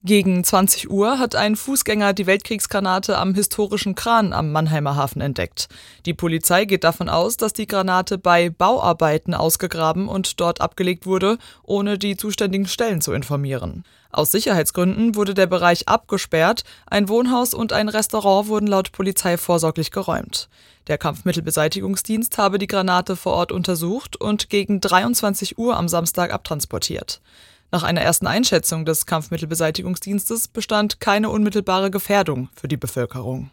Gegen 20 Uhr hat ein Fußgänger die Weltkriegsgranate am historischen Kran am Mannheimer Hafen entdeckt. Die Polizei geht davon aus, dass die Granate bei Bauarbeiten ausgegraben und dort abgelegt wurde, ohne die zuständigen Stellen zu informieren. Aus Sicherheitsgründen wurde der Bereich abgesperrt, ein Wohnhaus und ein Restaurant wurden laut Polizei vorsorglich geräumt. Der Kampfmittelbeseitigungsdienst habe die Granate vor Ort untersucht und gegen 23 Uhr am Samstag abtransportiert. Nach einer ersten Einschätzung des Kampfmittelbeseitigungsdienstes bestand keine unmittelbare Gefährdung für die Bevölkerung.